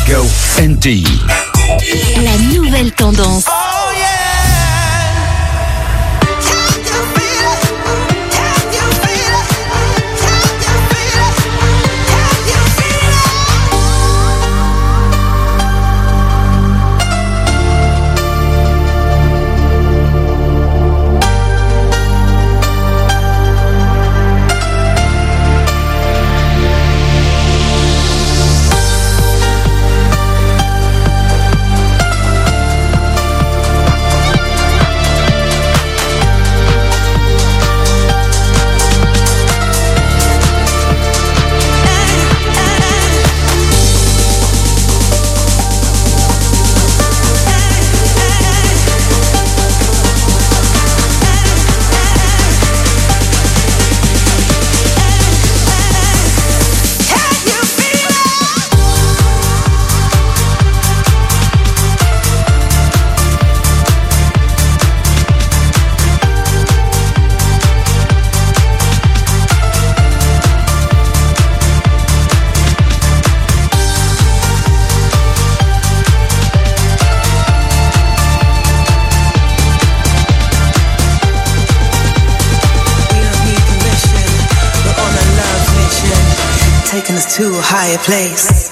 Go NTI. La nouvelle tendance. Taking us to a higher place.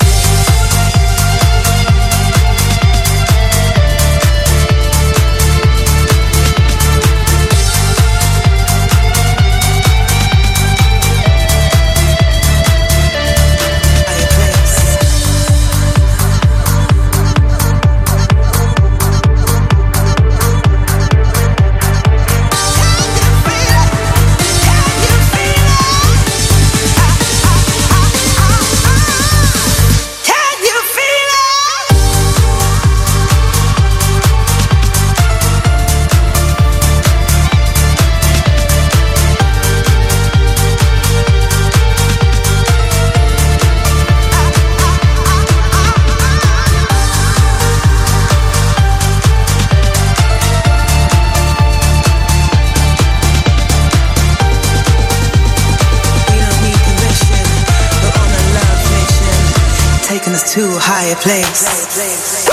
To a higher place.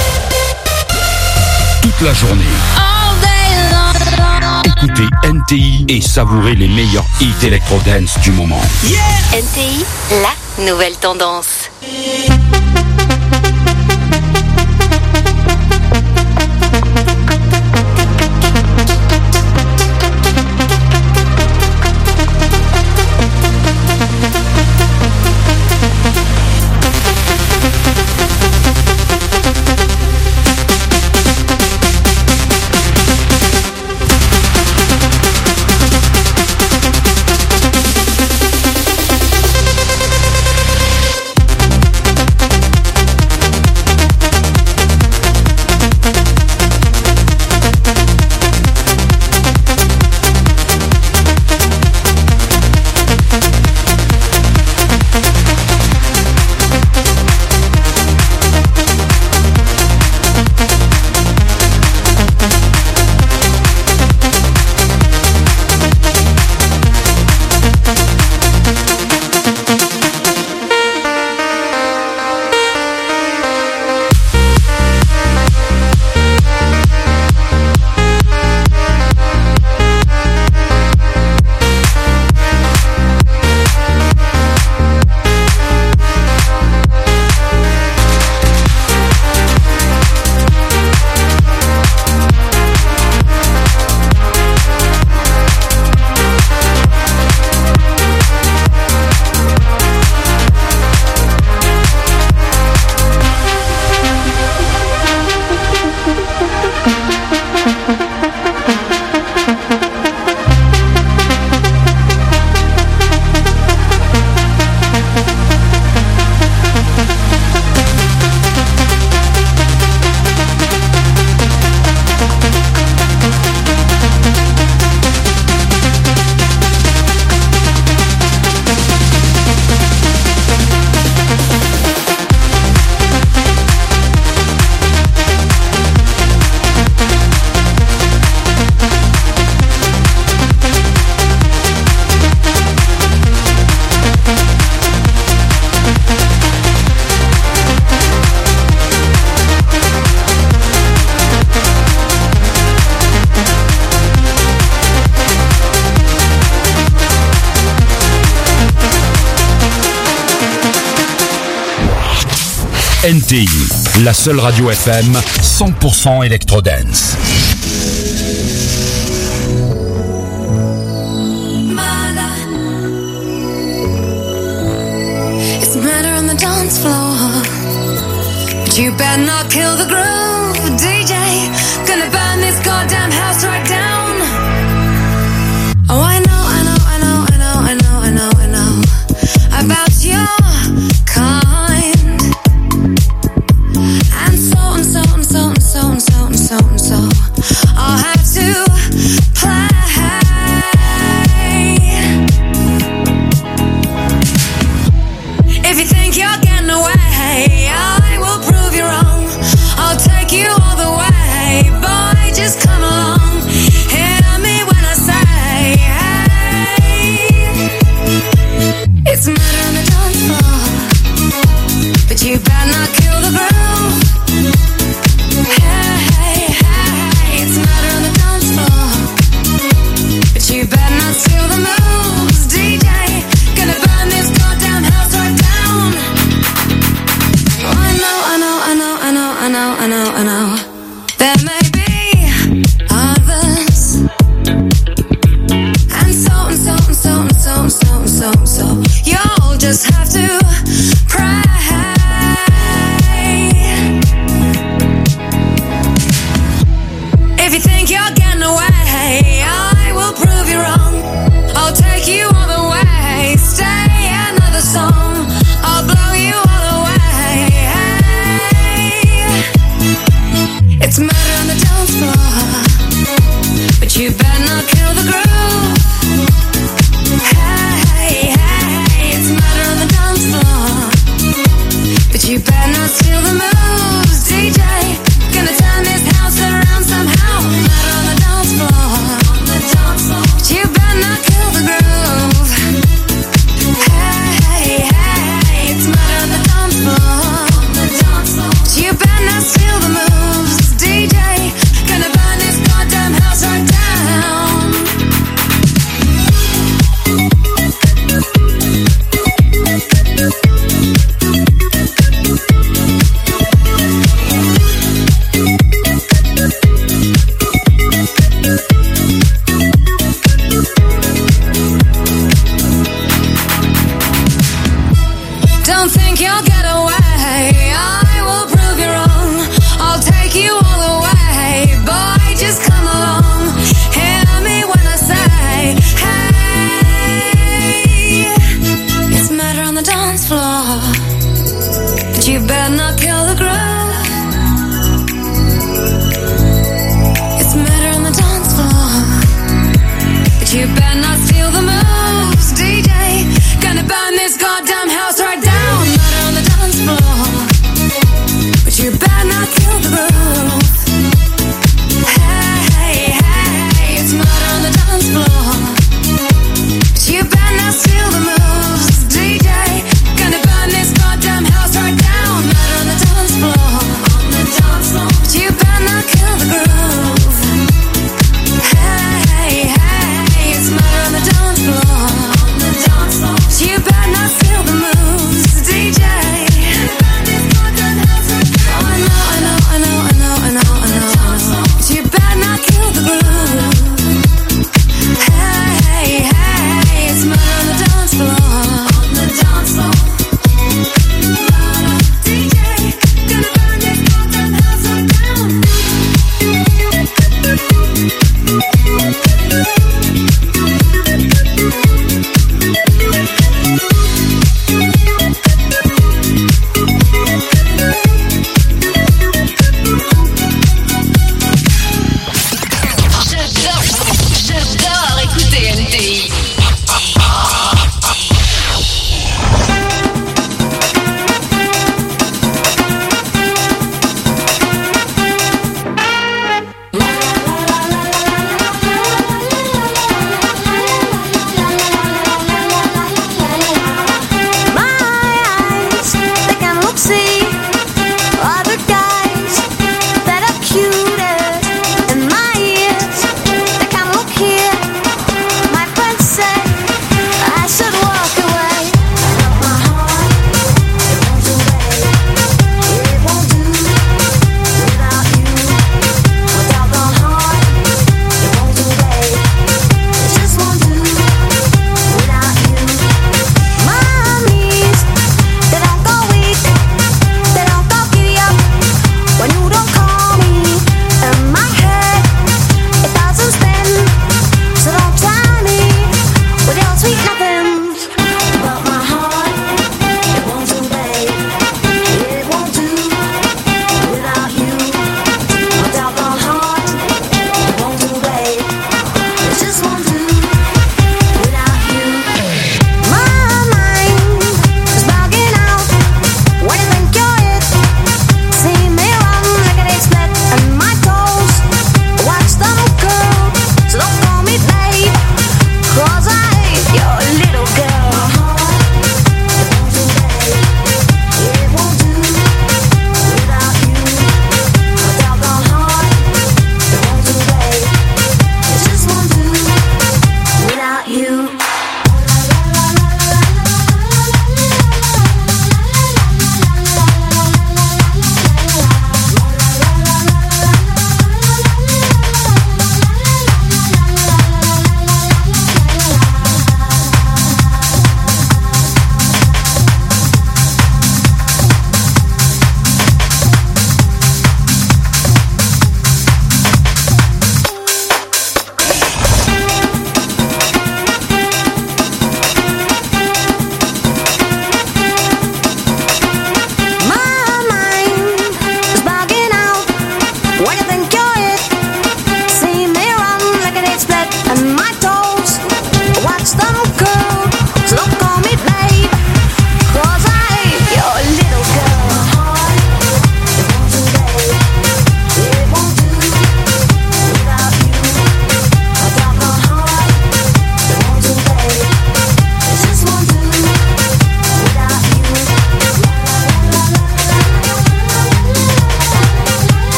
Toute la journée. Écoutez NTI et savourez les meilleurs hits électro-dance du moment. Yeah! NTI, la nouvelle tendance. NTI, la seule radio FM 100% électro-dance. It's murder on the dance floor, but you better not kill the groove, DJ. Gonna burn this goddamn house right down. Oh, I know about your kind, and so I'll have to play. If you think you're getting away, I will prove you wrong. I'll take you all the way, boy, just come along. Hear me when I say, hey. It's murder on the dance floor, but you better not kill the groove. Hey, it's murder on the dance floor, but you better not steal the moves, DJ. Gonna burn this goddamn house right down. Oh, I know. There may be others, and so you'll just have to pray. If you think you're getting away, I will prove you wrong. I'll take you all the way, stay another song. I'll blow you all away. It's murder on the dance floor, but you better not kill the groove. Hey, it's murder on the dance floor, but you better not steal the moves, DJ. Gonna turn this house around somehow. Murder on the dance floor, but you better not kill the groove. Hey, it's murder on the dance floor, but you better not steal the moves, DJ. Gonna burn this goddamn house right down. Don't think you'll get away, I will prove you wrong. I'll take you all the way, boy, just come along. Hear me when I say, hey. It's murder on the dance floor, but you better not kill the groove. It's murder on the dance floor, but you better not steal the moves, DJ. Gonna burn this goddamn house right down. Murder on the dance floor, but you better not kill the groove. Hey, it's murder on the dance floor, but you better not steal the moves, DJ. Gonna burn this goddamn house right down. Murder on the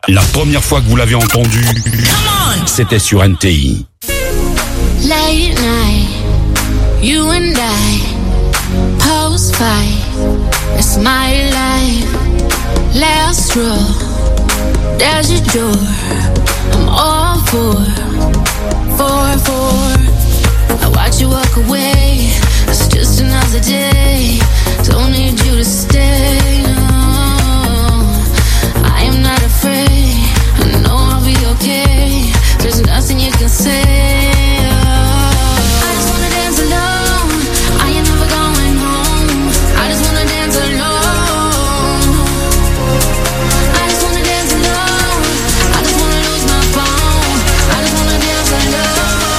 La première fois que vous l'avez entendu, c'était sur NTI. Late night, you and I, post-fight, it's my life. Last row, there's your door, I'm all for. I watch you walk away, it's just another day, don't need you to stay, no. I am not afraid, I know I'll be okay, there's nothing you can say. I just wanna dance alone, I ain't never going home, I just wanna dance alone. I just wanna dance alone, I just wanna lose my phone, I just wanna dance alone.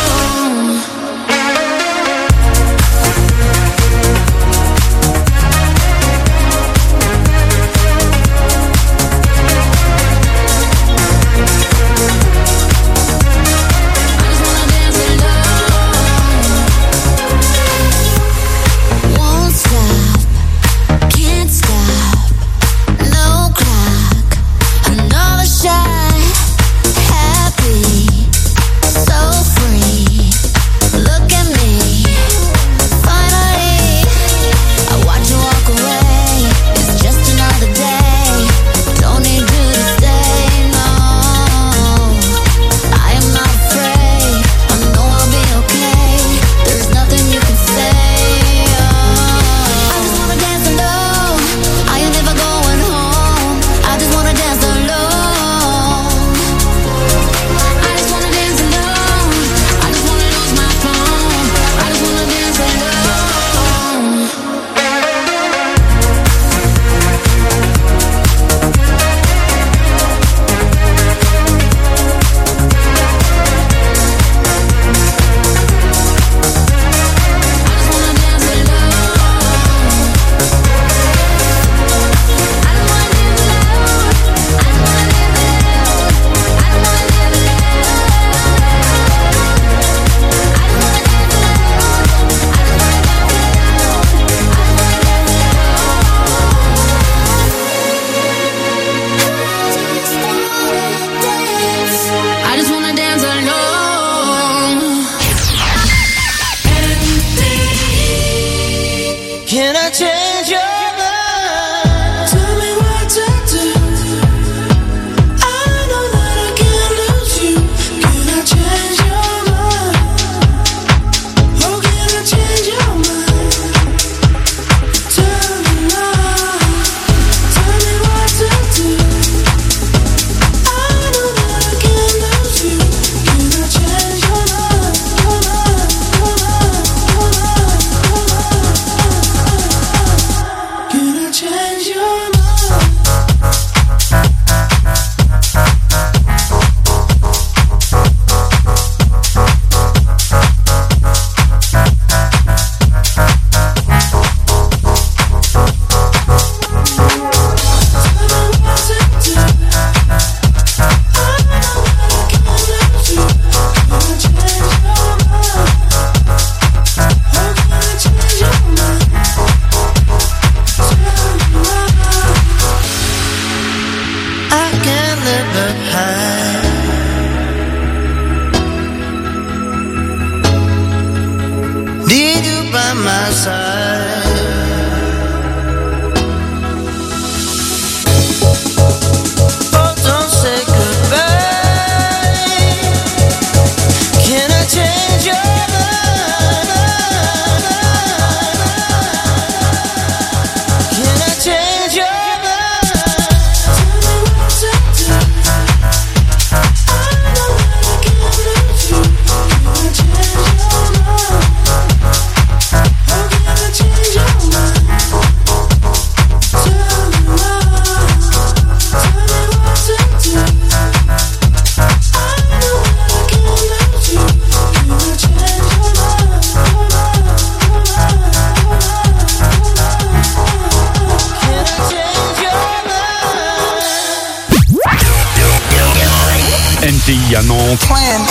NTI à Nantes.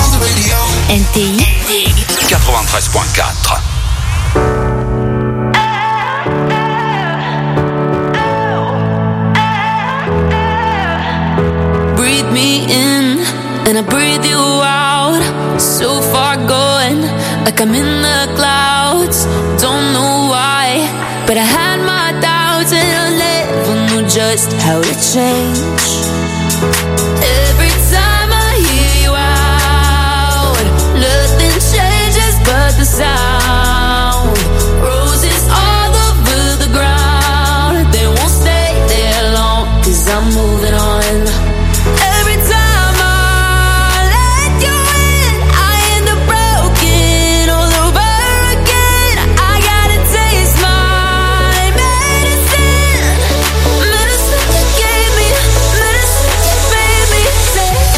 NTI 93.4. Breathe me in and I breathe you out. So far going, like I'm in the clouds. Don't know why, but I had my doubts and I never knew just how to change. Every time I hear you out, nothing changes but the sound. Roses all over the ground, they won't stay there long, 'cause I'm moving on. Every time I let you in, I end up broken all over again. I gotta taste my medicine. Medicine you gave me, medicine you made me take.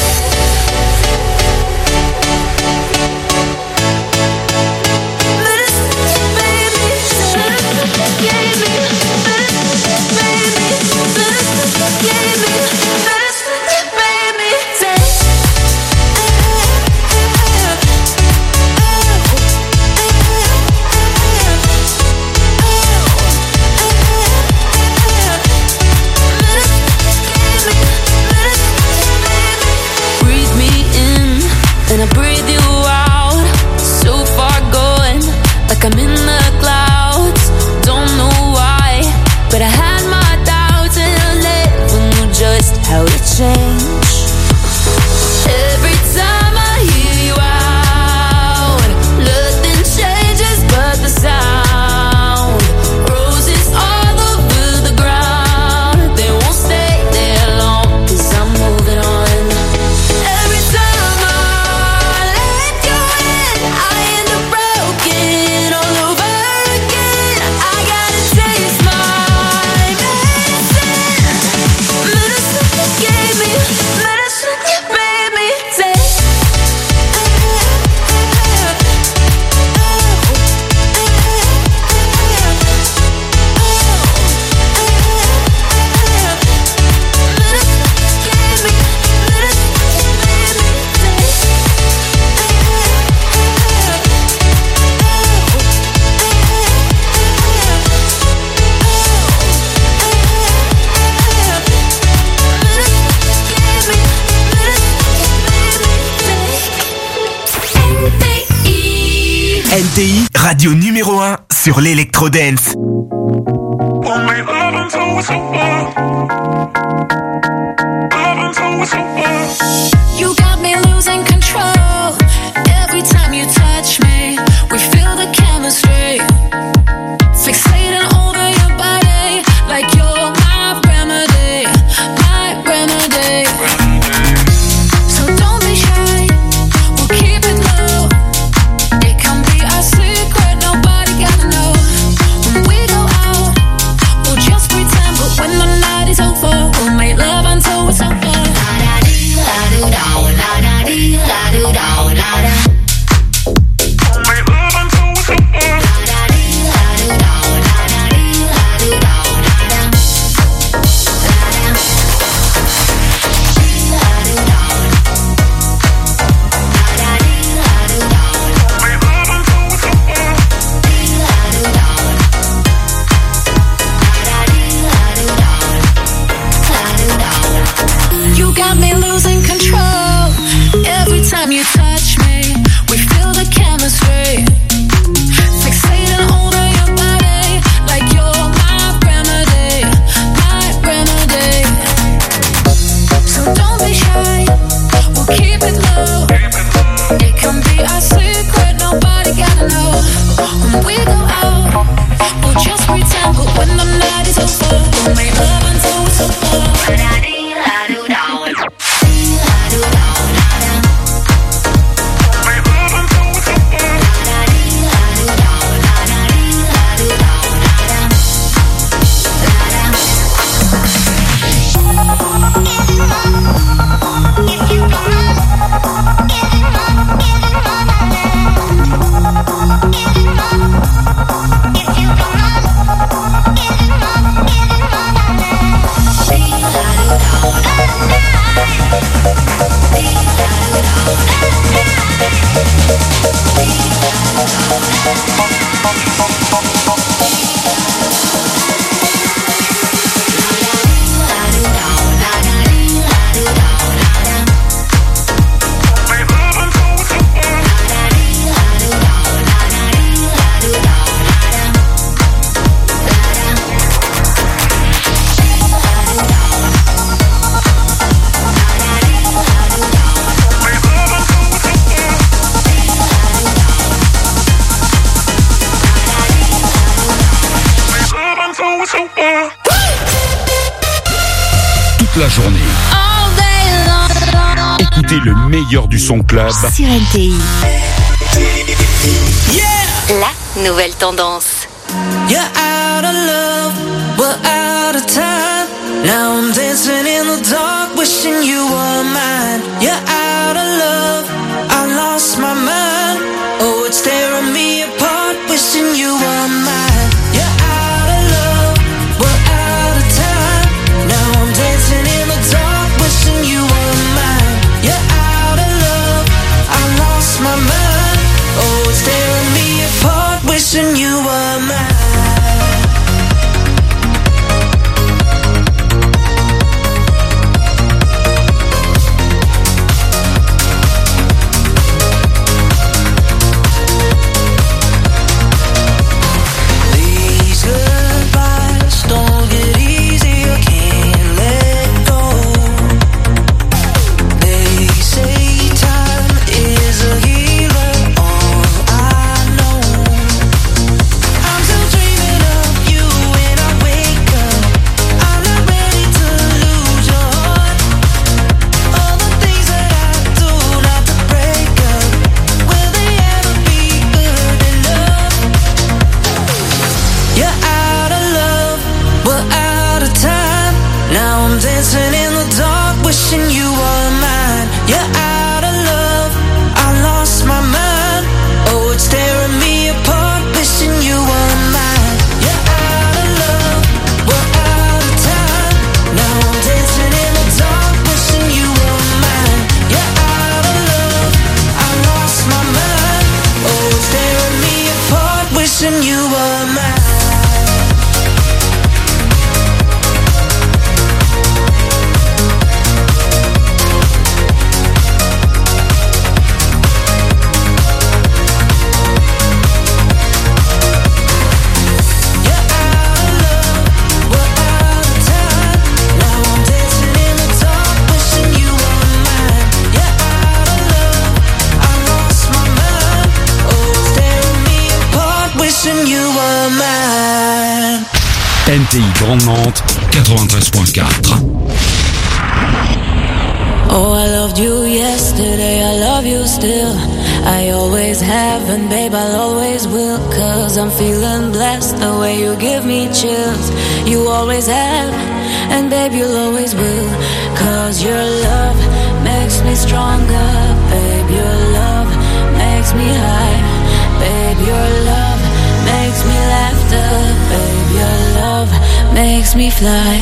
Medicine you made me take. Medicine you gave me, medicine you made me. Medicine you gave me, medicine you made me take. Breathe me in and I breathe you out. So far going, like I'm in the clouds. Don't know why, but I had my doubts and I never knew just how to change. Every time I hear you out, nothing changes but the sound. Roses all over the ground, they won't stay there long, 'cause I'm moving on. Every time I let you in, I end up broken all over again. I gotta taste my medicine. Medicine you gave me, medicine you made me take. NTI, radio numéro 1 sur l'électro-dance. You got me losing control. Every time you touch me, we feel the chemistry. Fixating over your body like you're my remedy, my remedy. So don't be shy, we'll keep it low. It can be our secret, nobody gotta know. When we go out, we'll just pretend, but when the night is over, we'll make love until it's over. You got me losing control. Every time you touch me, we feel the chemistry. Fixating over your body like you're my remedy, my remedy. So don't be shy, we'll keep it low. It can be our secret, nobody gotta know. When we go out, we'll just pretend, but when the night is over, we'll make love until it's over. toute la journée. Écoutez le meilleur du son club sur NTI. La nouvelle tendance. You're out of love, we're out of time. Now I'm dancing in the dark, wishing you were mine. You're out of love, I lost my mind. Oh, it's tearing me apart, wishing you were mine. You're out of love, we're out of time. Now I'm dancing in the dark, wishing you were mine. You're out of love, I lost my mind. Oh, it's tearing me apart, wishing you were mine. Dancing in the dark, wishing you were mine. You're out of love, I lost my mind. Oh, it's tearing me apart, wishing you were mine. You're out of love, we're out of time. Now I'm dancing in the dark, wishing you were mine. You're out of love, I lost my mind. Oh, it's tearing me apart, wishing you were mine. NTI Grande Mantes 93.4. Oh, I loved you yesterday, I love you still. I always have, and babe, I'll always will. Cause I'm feeling blessed the way you give me chills. You always have, and babe, you'll always will. Cause your love makes me stronger. Babe, your love makes me high. Babe, your love makes me laughter. Babe, your love makes me fly.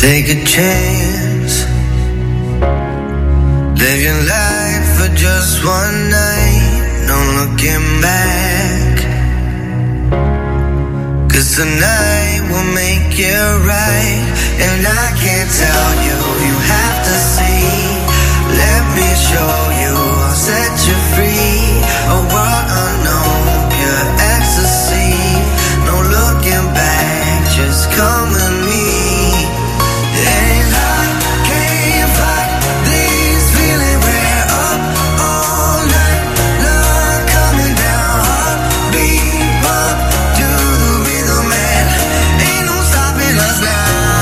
Take a chance, live your life for just one night, no looking back, 'cause tonight will make it right. And I can't tell you, you have to see. Let me show you, I'll set you free. A world unknown, pure ecstasy. No looking back, just come with me. And I can't fight this feeling, we're up all night, love coming down, heartbeat bump to the rhythm, and ain't no stopping us now.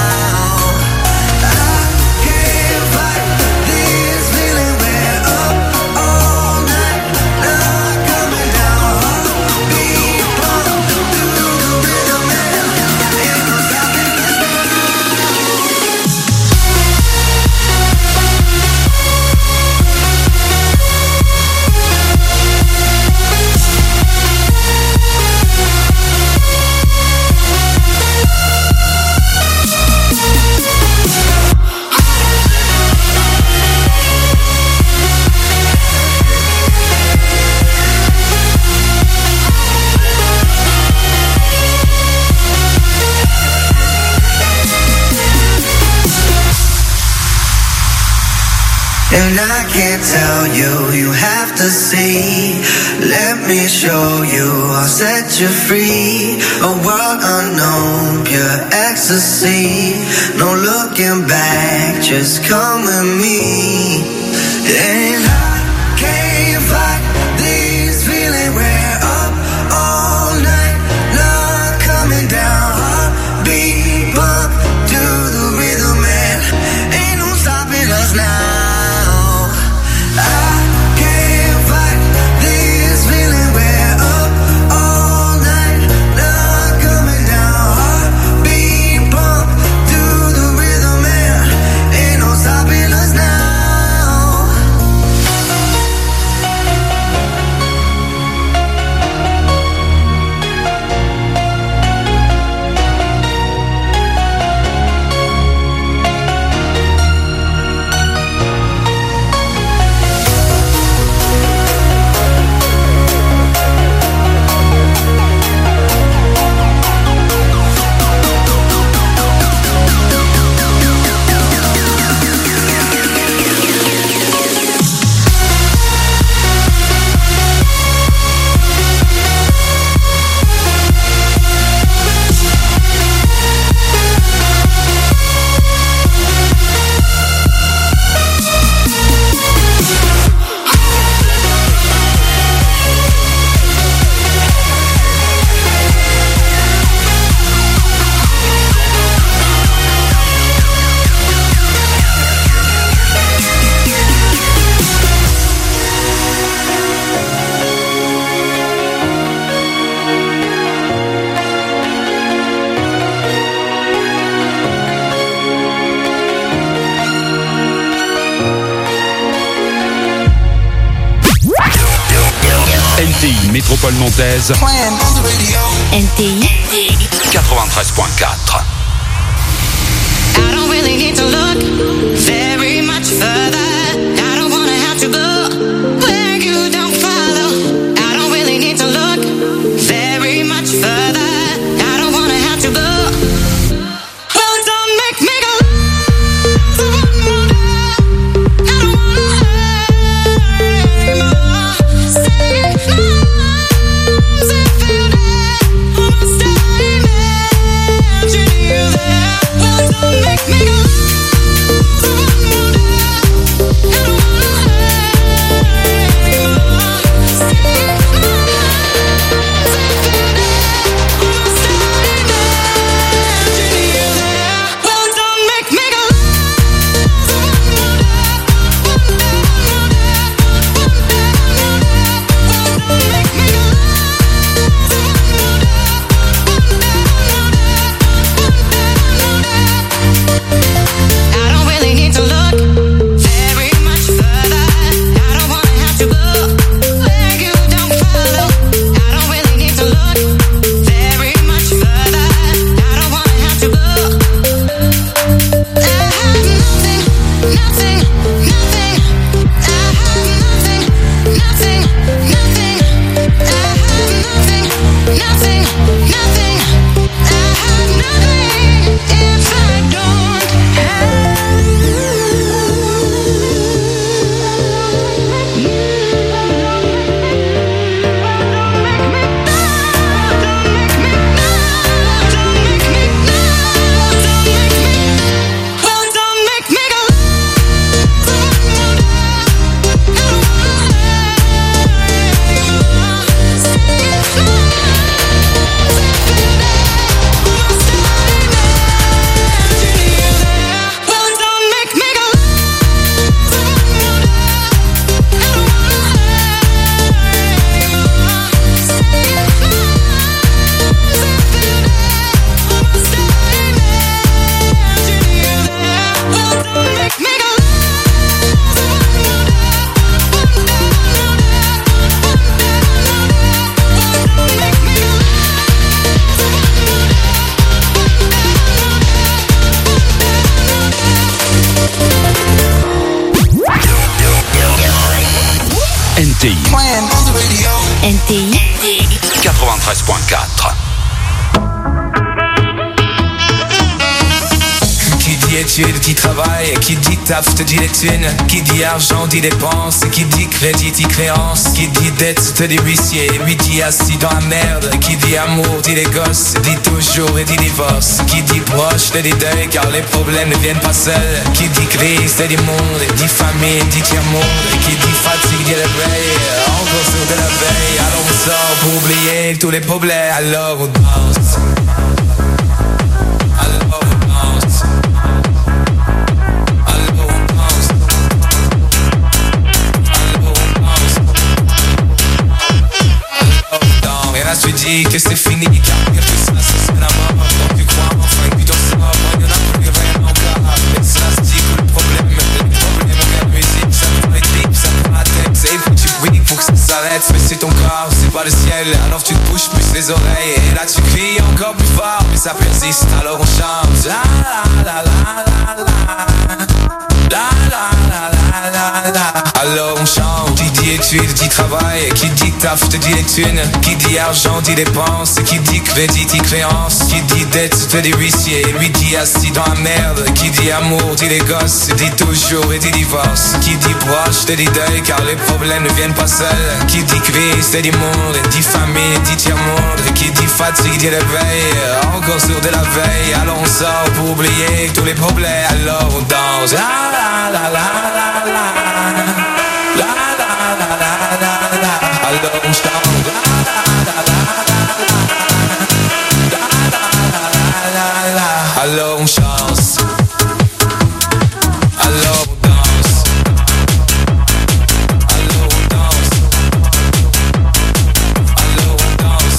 And I can't tell you, you have to see. Let me show you, I'll set you free. A world unknown, pure ecstasy. No looking back, just come with me. And I can't fight this feeling, we're up all night, love coming down, heartbeat bump to the rhythm, and ain't no stopping us now. NTI Métropole Montaise. NTI 93.4. I don't really need to look very much further. I don't wanna have to go where you don't follow. I don't really need to look very much further. I don't wanna have to go. Well, don't make me go one more day. I don't wanna hurt anymore. Stay in my arms and feel that almost I imagined you there. Well, don't make me go. 93.4. Qui dit études dit travail, qui dit taf te dit les thunes, qui dit argent dit dépenses, qui dit crédit dit créance, qui dit dette te dit huissier, lui dit assis dans la merde, qui dit amour dit les gosses, dit toujours et dit divorce, qui dit proche te dit deuil car les problèmes ne viennent pas seuls, qui dit crise te dit monde, dit famine dit tiers-monde, qui dit fatigue dit réveil, encore sur de la veille, alors on sort pour oublier tous les problèmes, alors on danse. Tu dis que c'est fini, car rien que ça, c'est la mort. Quand tu crois enfin que tu t'en sors, il n'y en a plus rien encore. Mais ça se dit que le problème, la musique, ça te prend les tripes, ça te prend la tête. C'est foutu bruit pour que ça s'arrête. Mais c'est ton corps, c'est pas le ciel. Alors tu te bouges plus les oreilles. Et là tu cries encore plus fort, mais ça persiste. Alors on chante. La la la la la la. La la la la la la. Alors on chante. Qui dit études dit travail, qui dit taf te dit les thunes, qui dit argent dit dépenses, qui dit crédit dit créance, qui dit dette te dit huissier, lui dit assis dans la merde, qui dit amour dit les gosses, dit toujours et dit divorce, qui dit proche te dit deuil car les problèmes ne viennent pas seuls, qui dit crise te dit monde, dit famine dit tiers-monde, qui dit fatigue dit réveil, encore sur de la veille, alors on sort pour oublier tous les problèmes, alors on danse. La la la la la la. La la la la la la. Alors on chante. La la la la la la. Alors on chante. Alors on danse. Alors on danse. Alors on danse.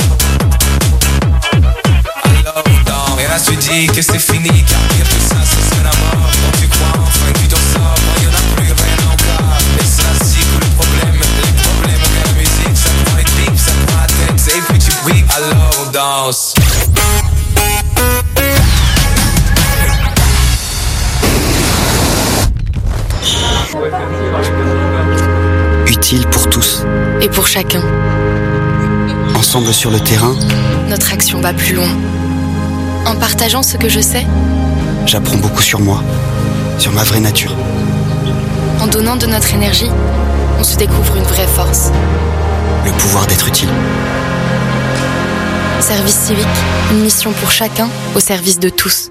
Alors on danse. Et là tu dis que c'est fini, car rien que ça, c'est la mort. Quand tu crois enfin que tu t'en sors, il n'y en a plus rien encore. Mais ça c'est que le problème, les problèmes de la musique, ça prend les tripes, ça prend la tête, c'est petit bruit, alors on danse. Utile pour tous. Et pour chacun. Ensemble sur le terrain, notre action va plus loin. En partageant ce que je sais, j'apprends beaucoup sur moi, sur ma vraie nature. En donnant de notre énergie, on se découvre une vraie force. Le pouvoir d'être utile. Service civique, une mission pour chacun, au service de tous.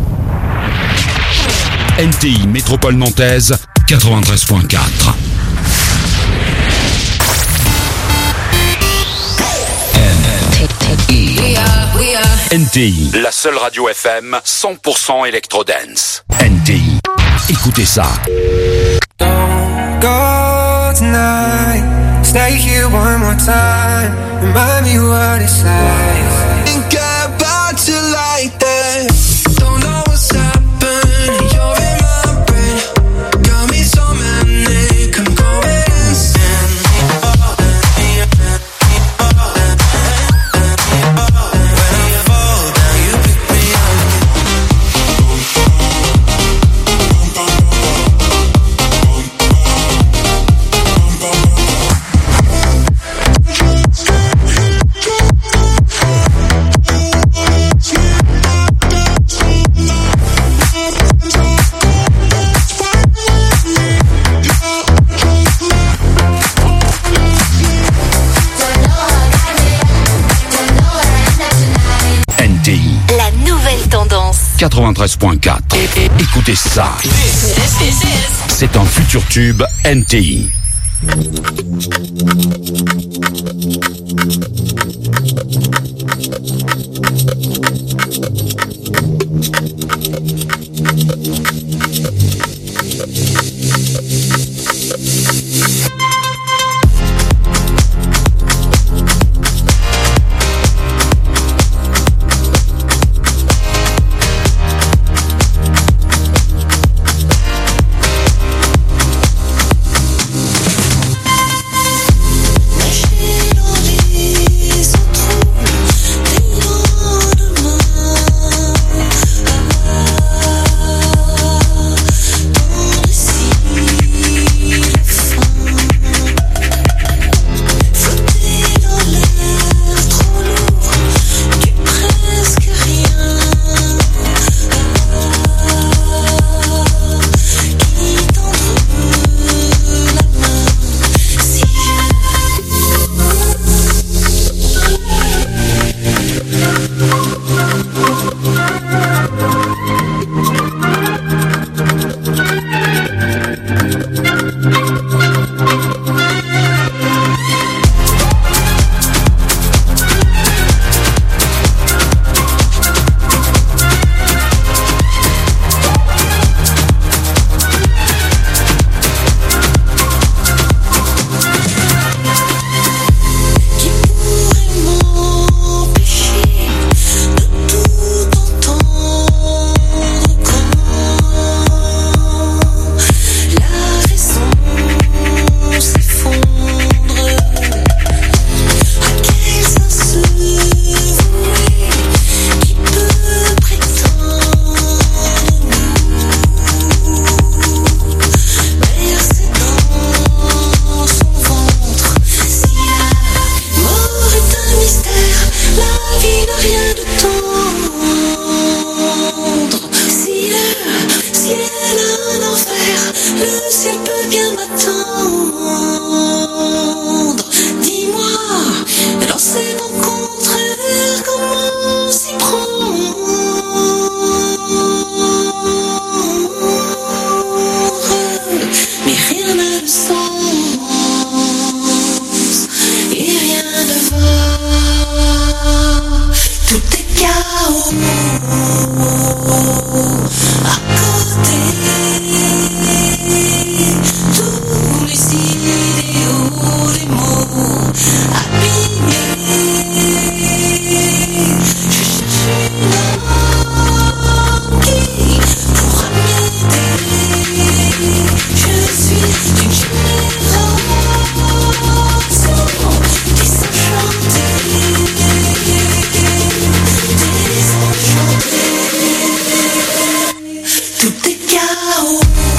NTI Métropole Nantaise, 93.4. NTI, la seule radio FM 100% électro-dance. NTI, écoutez ça. Don't go tonight. Stay here one more time. Remind me what it's like. Think about you like that. Don't know what's happening. You're in my brain. Got me so manic. I'm going insane. La nouvelle tendance. 93.4. Écoutez ça. C'est un futur tube NTI. à côté. Tous les idéaux, les mots abîmés. Je cherche une âme qui pourra m'aider. Je suis d'une génération désenchantée. Tout est chaos.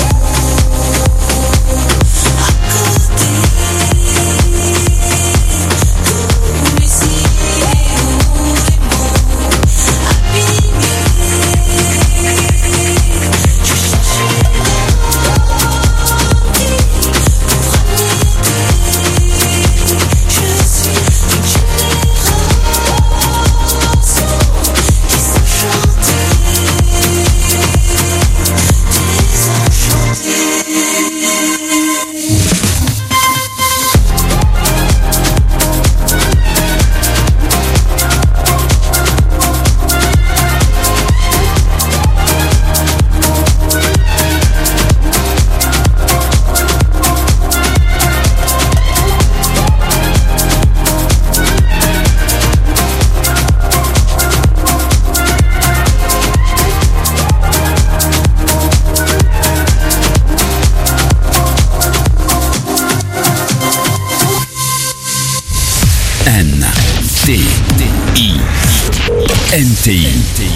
NTI.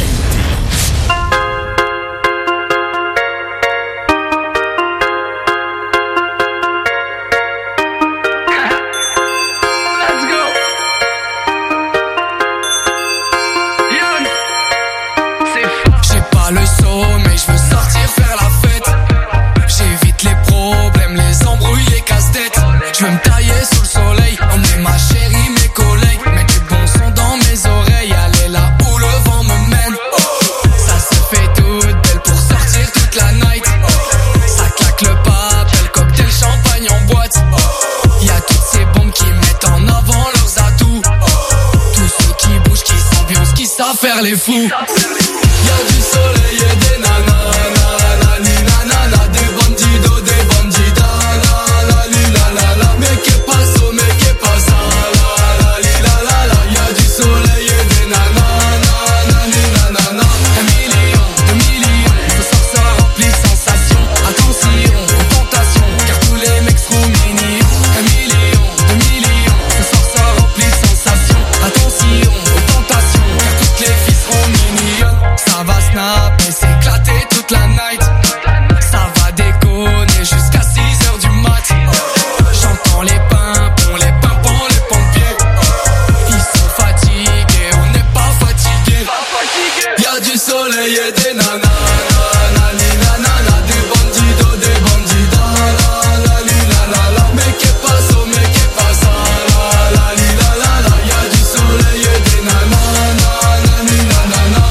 J'ai pas le sommeil, je veux sortir faire la fête. J'évite les problèmes, les embrouilles, les casse-têtes. Je veux me tailler sous le soleil, emmener ma chérie, mes collègues. Mettre du bon son dans mes oreilles, aller là où le vent me mène. Ça se fait toute belle pour sortir toute la night. Ça claque le papel, cocktail, champagne en boîte. Y'a toutes ces bombes qui mettent en avant leurs atouts. Tous ceux qui bougent, qui s'ambiancent, qui savent faire les fous. Y'a du soleil et des nanas, nanana, des bandidos, des bandidas, la li la la la. Mais qu'est paso, mais qu'est pas ça, la li la la la. Y'a du soleil et des nanas, nanana. 1 million, 2 millions, ce soir sera rempli de sensations. Attention aux tentations, car tous les mecs seront mignons. 1 million, 2 millions, ce soir sera rempli de sensations. Attention aux tentations, car toutes les filles seront mignonnes. Ça va snapper, s'éclater toute la night. Ça va déconner jusqu'à 6h du mat. J'entends les pimpons, les pimpons, les pompiers. Ils sont fatigués, on n'est pas fatigués. Y'a du soleil et des nanas, nanana, des bandidos, des bandidas, la li la la la. Mais qu'est paso, mais qu'est pas ça, la li la la la. Y'a du soleil et des nanas, nanana.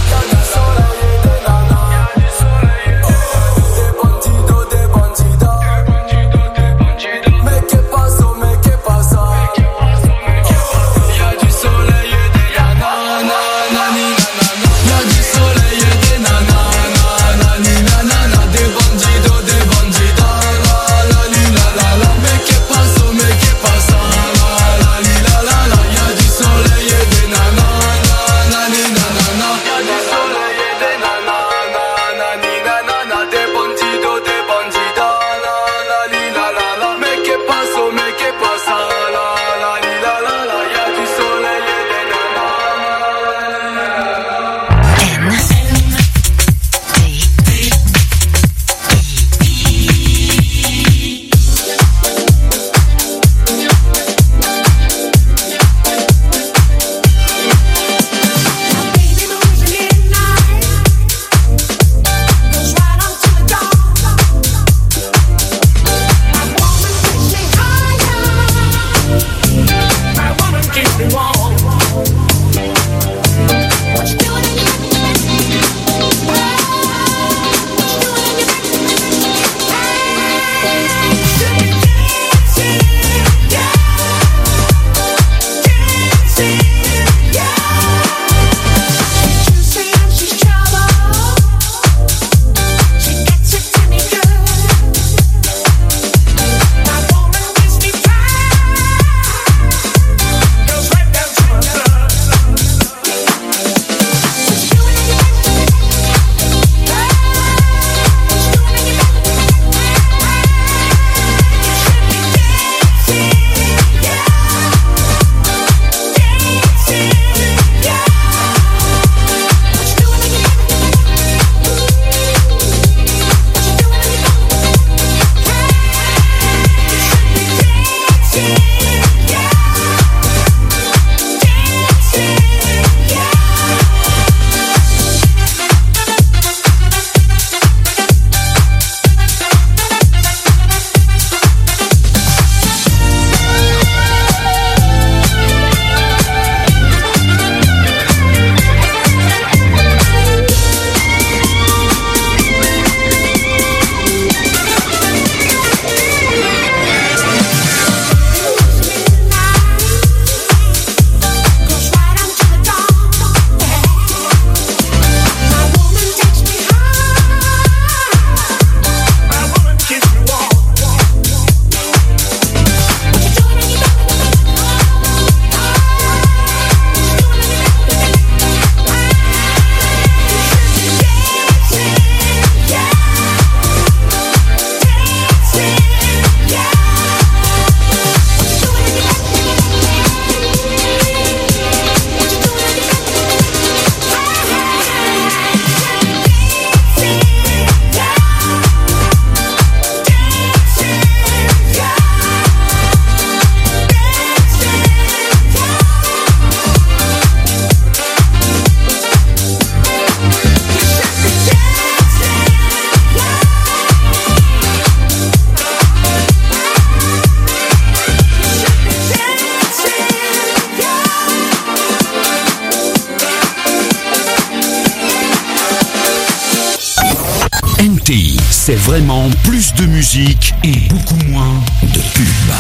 NTI, c'est vraiment plus de musique et beaucoup moins de pub.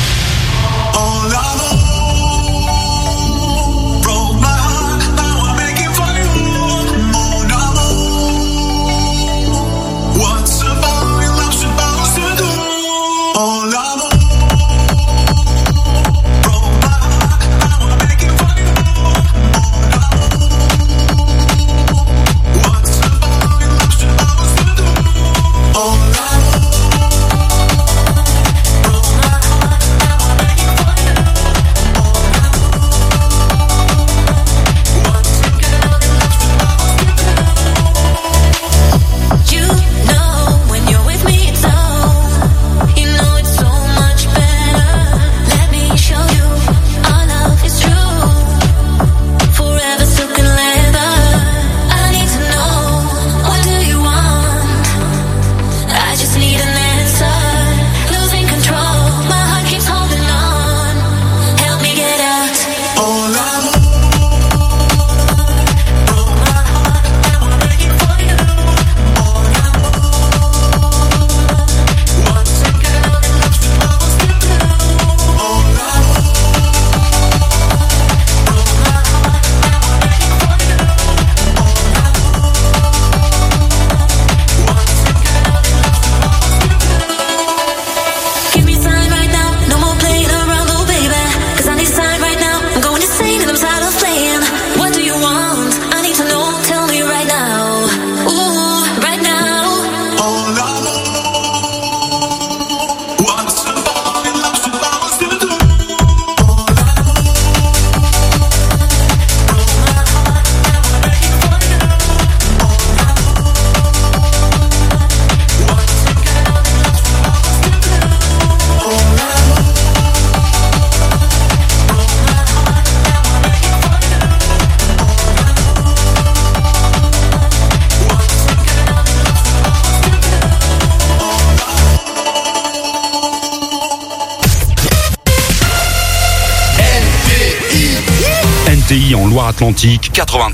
NTI en Loire-Atlantique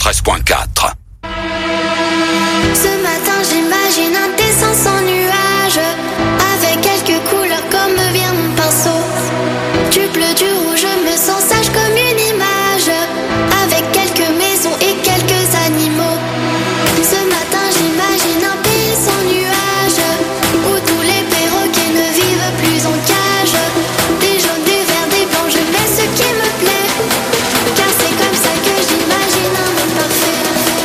93.4. Ce matin j'imagine un dessin sans nuage, avec quelques couleurs comme vient mon pinceau. Du bleu, du rouge, je me sens sage comme une image, avec quelques maisons et quelques animaux. Ce matin j'imagine un pays sans nuage, où tous les perroquets ne vivent plus en cage. Des jaunes, des verts, des blancs, je mets ce qui me plaît, car c'est comme ça que j'imagine un monde parfait.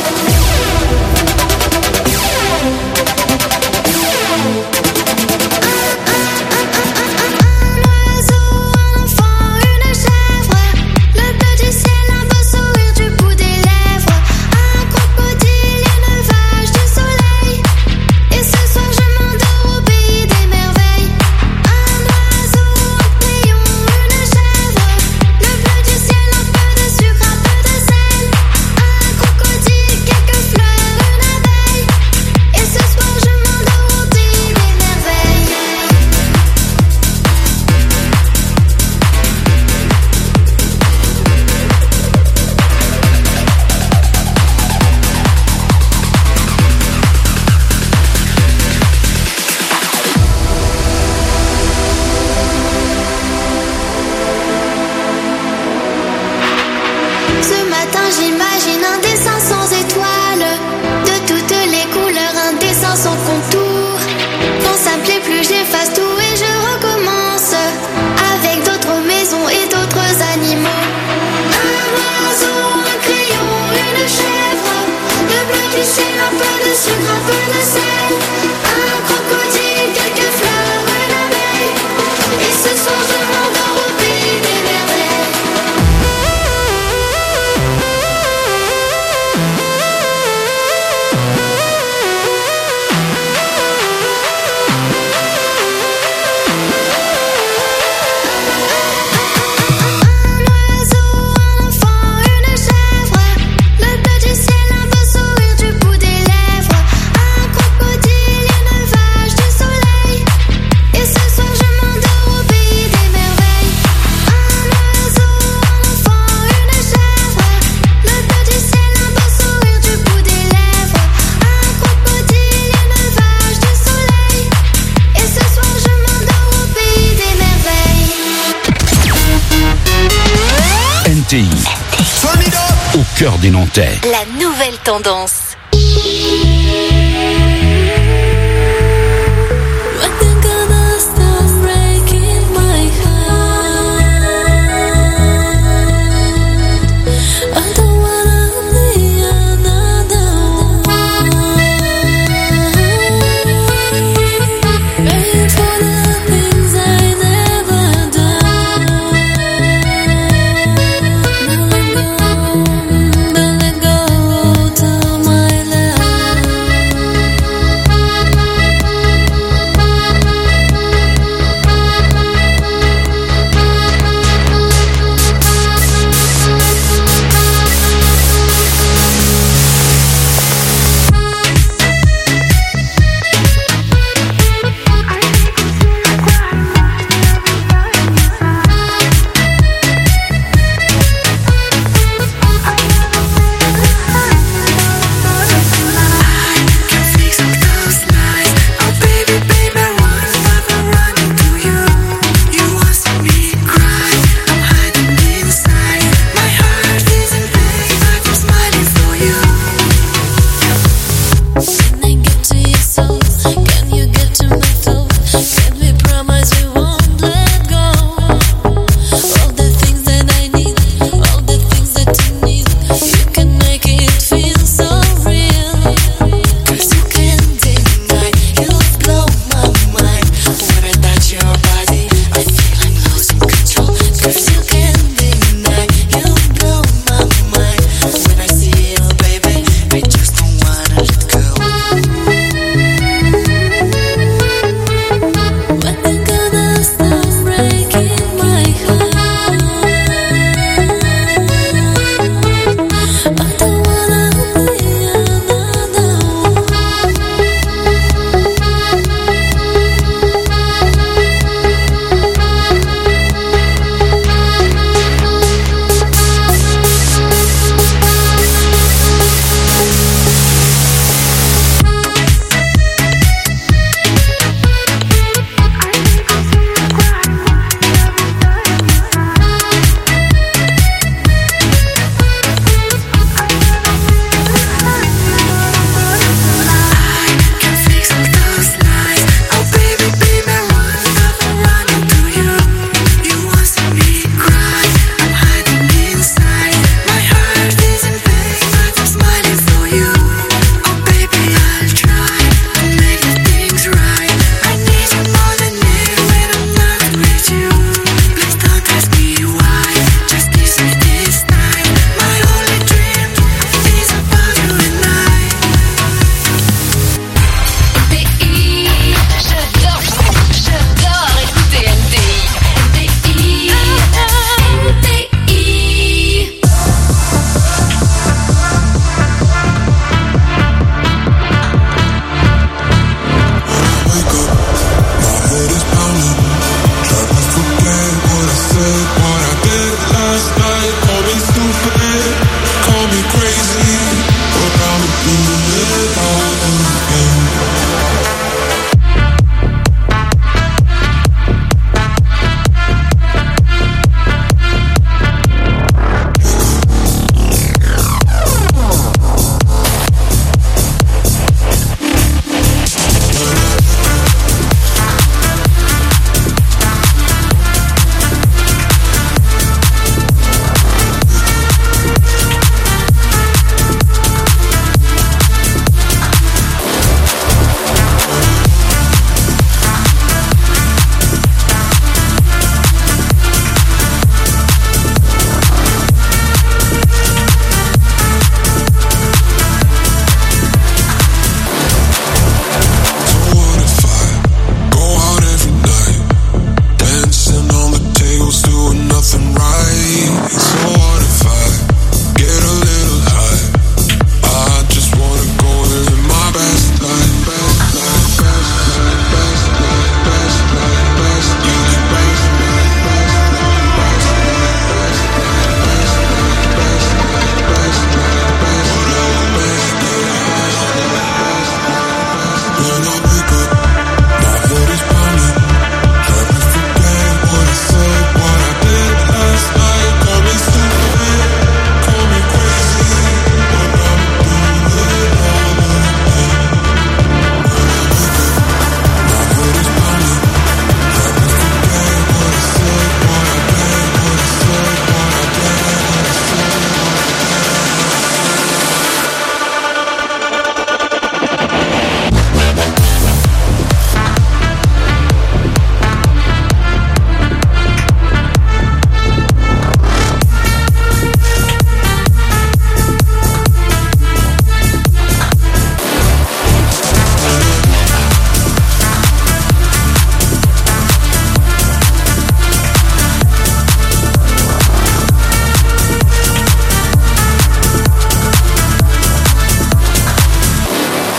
Ce matin j'imagine un dessin sans étoiles, de toutes les couleurs, un dessin sans contour. Quand ça me plaît plus j'efface tout et je recommence, avec d'autres maisons et d'autres animaux. Un oiseau, un crayon, une chèvre, le bleu du ciel, un peu de sucre, un peu de sel, un crocodile, quelques fleurs, une abeille. Et ce soir je m'endors au pays des merveilles. Ciel, un beau sourire du bout des lèvres, un crocodile, une vache. cœur des Nantais. La nouvelle tendance.